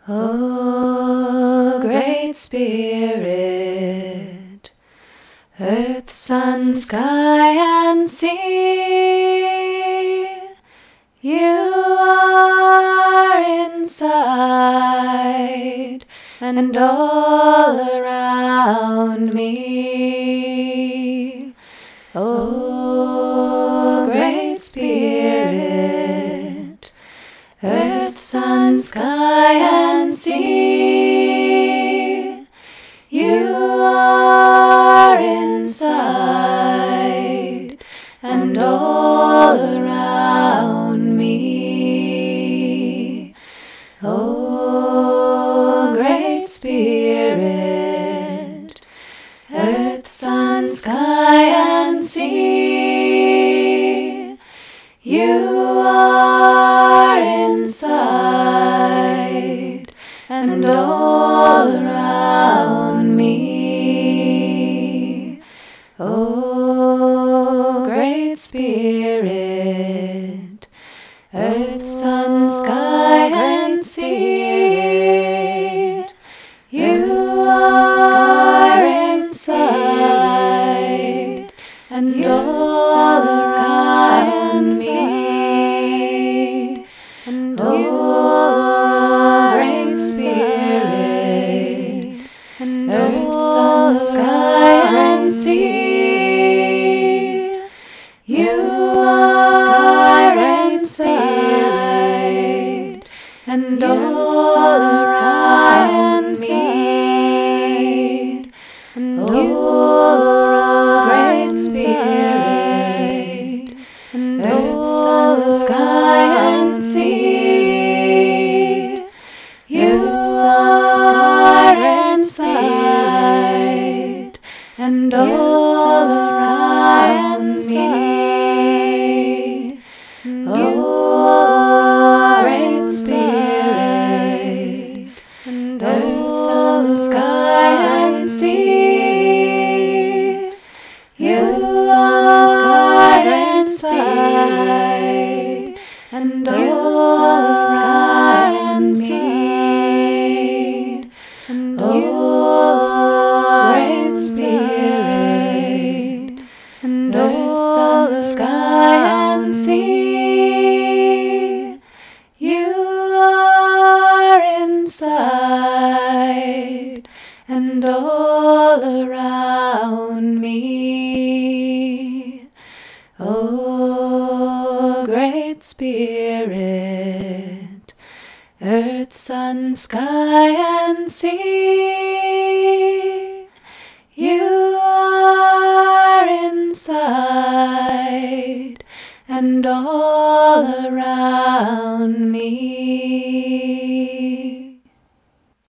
O Great Spirit, earth, sun, sky, and sea, you are inside and all around me. O Great Spirit, earth, sun, sky, and sea, you are inside and all around me. O Great Spirit, earth, sun, sky, and sea, you are inside and all around me. O Great Spirit, earth, sun, sky, and sea, you are inside and all around me. And O Great Spirit, earth, sun, sky, and sea, you are inside and all around me. And O Great Spirit, earth, sun, sky, and sea, you are inside and all around me. O Great Spirit, earth, sun, sky, and sea, you are inside and all around me. And O Great Spirit, earth, sun, sky, and sea, you are inside and all around me. O Great Spirit, earth, sun, sky, and sea, you are inside and all around me.